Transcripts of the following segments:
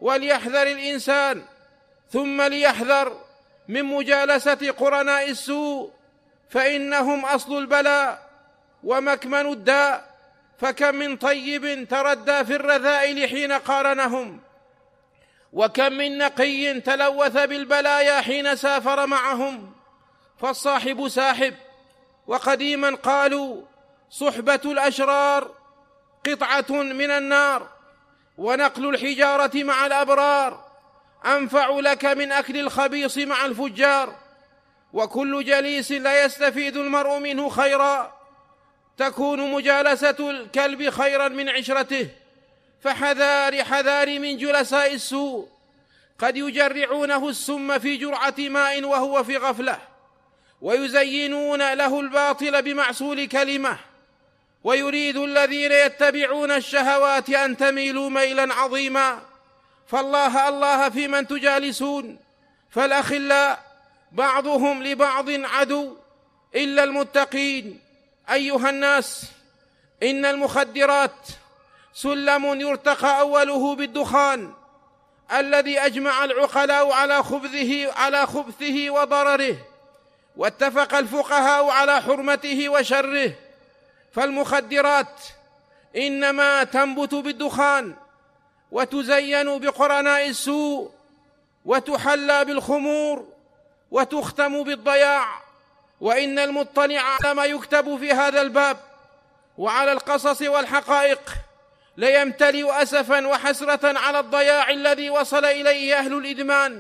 وليحذر الإنسان ثم ليحذر من مجالسة قرناء السوء، فإنهم أصل البلاء ومكمن الداء. فكم من طيب تردى في الرذائل حين قارنهم، وكم من نقي تلوث بالبلايا حين سافر معهم. فالصاحب ساحب. وقديما قالوا: صحبة الأشرار قطعة من النار، ونقل الحجارة مع الأبرار أنفع لك من أكل الخبيص مع الفجار. وكل جليس لا يستفيد المرء منه خيرا، تكون مجالسة الكلب خيرا من عشرته. فحذار حذار من جلساء السوء، قد يجرعونه السم في جرعة ماء وهو في غفلة، ويزينون له الباطل بمعسول كلمة، ويريد الذين يتبعون الشهوات أن تميلوا ميلا عظيما. فالله الله في من تجالسون، فالأخلاء بعضهم لبعض عدو إلا المتقين. أيها الناس، إن المخدرات سلم يرتقى أوله بالدخان، الذي أجمع العقلاء على خبثه وضرره، واتفق الفقهاء على حرمته وشره. فالمخدرات إنما تنبت بالدخان، وتزين بقرناء السوء، وتحلى بالخمور، وتختم بالضياع. وإن المطلع على ما يكتب في هذا الباب وعلى القصص والحقائق ليمتلئ أسفا وحسرة على الضياع الذي وصل إليه أهل الإدمان،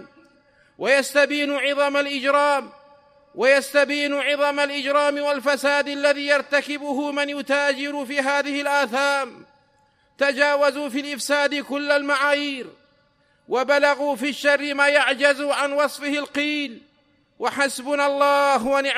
ويستبين عظم الإجرام والفساد الذي يرتكبه من يتاجر في هذه الآثام. تجاوزوا في الإفساد كل المعايير، وبلغوا في الشر ما يعجز عن وصفه القيل. وحسبنا الله ونعم